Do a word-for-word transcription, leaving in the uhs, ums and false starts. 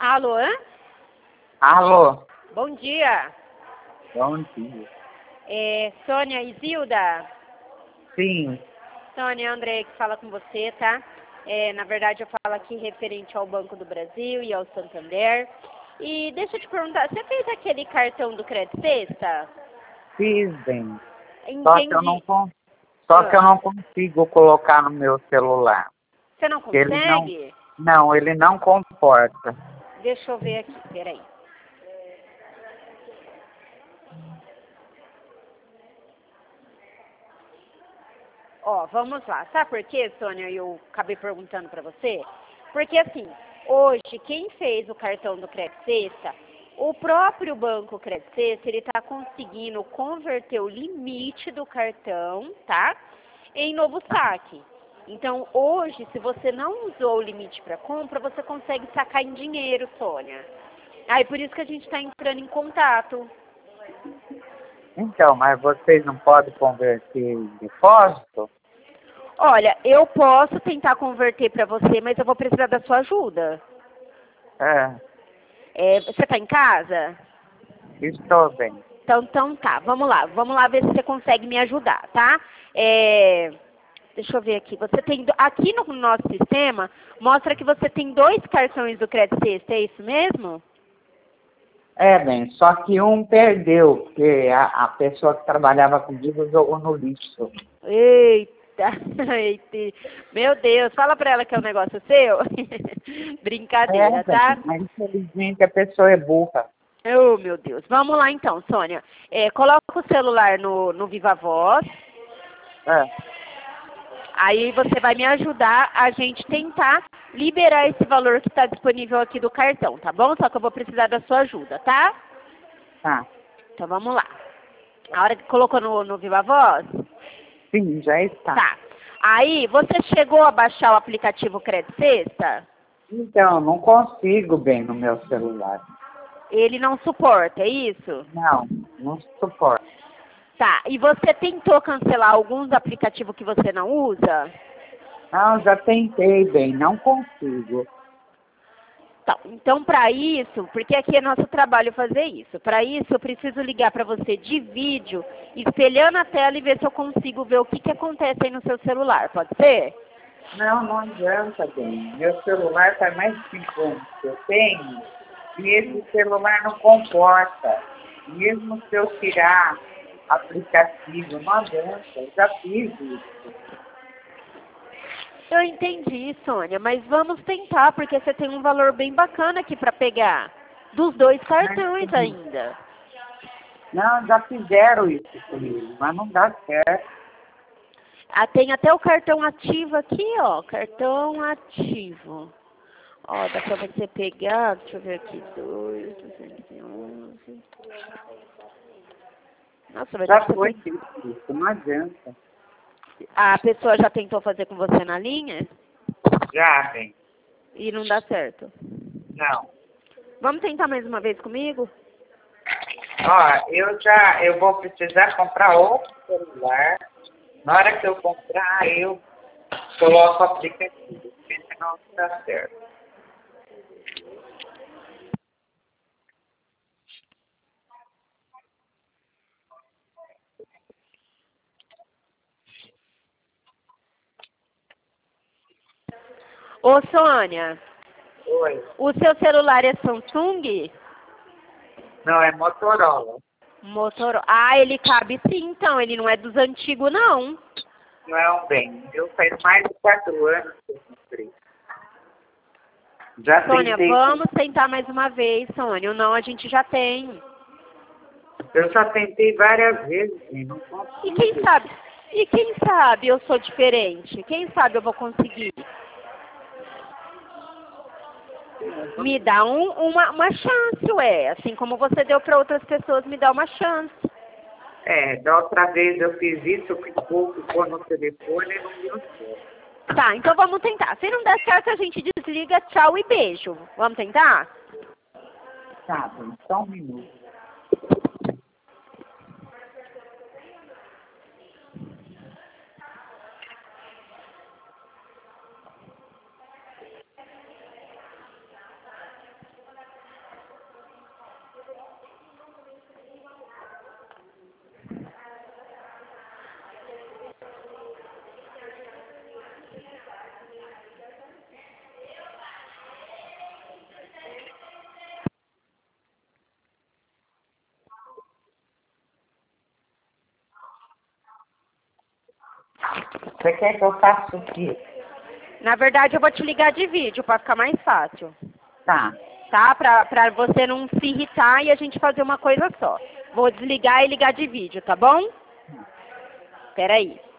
Alô? Alô? Bom dia. Bom dia. É Sônia Isilda? Sim. Sônia, André que fala com você, tá? É, na verdade, eu falo aqui referente ao Banco do Brasil e ao Santander. E deixa eu te perguntar, você fez aquele cartão do Crédito Sexta? Fiz bem. Só que eu não, Entendi. con- Só Ah, que eu não consigo colocar no meu celular. Você não Porque ele não. consegue? Não, ele não comporta. Deixa eu ver aqui, peraí. Ó, vamos lá. Sabe por quê, Sônia, eu acabei perguntando pra você? Porque assim, hoje, quem fez o cartão do Crédito Sexta, o próprio banco Crédito Sexta, ele tá conseguindo converter o limite do cartão, tá? Em novo saque. Então, hoje, se você não usou o limite para compra, você consegue sacar em dinheiro, Sônia. Aí, por isso que a gente está entrando em contato. Então, mas vocês não podem converter em depósito? Olha, eu posso tentar converter para você, mas eu vou precisar da sua ajuda. É, É, você está em casa? estou bem. Então, então tá, vamos lá. Vamos lá ver se você consegue me ajudar, tá? É, deixa eu ver aqui. Você tem do- aqui no nosso sistema mostra que você tem dois cartões do Crédito Sexta, é isso mesmo? É, bem, só que um perdeu, porque a, a pessoa que trabalhava comigo jogou no lixo. Eita, eita. Meu Deus, fala pra ela que é um negócio seu. É, Brincadeira, bem, tá? mas infelizmente a pessoa é burra. Oh, meu Deus. Vamos lá então, Sônia. É, coloca o celular no, no Viva Voz. É, Aí você vai me ajudar a gente tentar liberar esse valor que está disponível aqui do cartão, tá bom? Só que eu vou precisar da sua ajuda, tá? tá. Então vamos lá. A hora que colocou no, no Viva Voz? Sim, já está. Tá. Aí, você chegou a baixar o aplicativo Crédito Sexta? Então, não consigo bem no meu celular. Ele não suporta, é isso? Não, não suporto. Tá. E você tentou cancelar alguns aplicativos que você não usa? Não, já tentei bem, não consigo. Tá, então, para isso, porque aqui é nosso trabalho fazer isso, para isso eu preciso ligar para você de vídeo, espelhando a tela e ver se eu consigo ver o que, que acontece aí no seu celular, pode ser? Não, não adianta bem. Meu celular faz mais de cinco anos que eu tenho e esse celular não comporta. Mesmo se eu tirar aplicativo, não adianta. Eu já fiz isso. Eu entendi, Sônia, mas vamos tentar, porque você tem um valor bem bacana aqui para pegar, dos dois cartões ainda. Não, já fizeram isso comigo, mas não dá certo. Ah, tem até o cartão ativo aqui, ó, cartão ativo. Ó, dá pra você pegar, deixa eu ver aqui, dois, duzentos e onze. Nossa, vai dar Já pra foi você... feito isso, não adianta. A pessoa já tentou fazer com você na linha Já, bem. e não dá certo. Não. Vamos tentar mais uma vez comigo? Ó, eu já, eu vou precisar comprar outro celular. Na hora que eu comprar, eu coloco o aplicativo, porque senão não dá certo. Ô, Sônia, Oi. o seu celular é Samsung? Não, é Motorola. Motorola. Ah, ele cabe sim, então. Ele não é dos antigos, não. Não é um bem. Eu faz mais de quatro anos que eu comprei. Já Sônia, tentei. vamos tentar mais uma vez, Sônia. O não a gente já tem. Eu já tentei várias vezes e não E quem consigo. sabe? E quem sabe eu sou diferente? Quem sabe eu vou conseguir? Me dá um, uma, uma chance, ué. Assim como você deu para outras pessoas, me dá uma chance. É, da outra vez eu fiz isso, ficou, ficou no telefone e não deu certo. Tá, então vamos tentar. Se não der certo, a gente desliga, tchau e beijo. Vamos tentar? Tá, bem, só um minuto. Você quer que eu faça o quê? Na verdade, eu vou te ligar de vídeo para ficar mais fácil. Tá. Tá? Pra, pra você não se irritar e a gente fazer uma coisa só. Vou desligar e ligar de vídeo, tá bom? Peraí.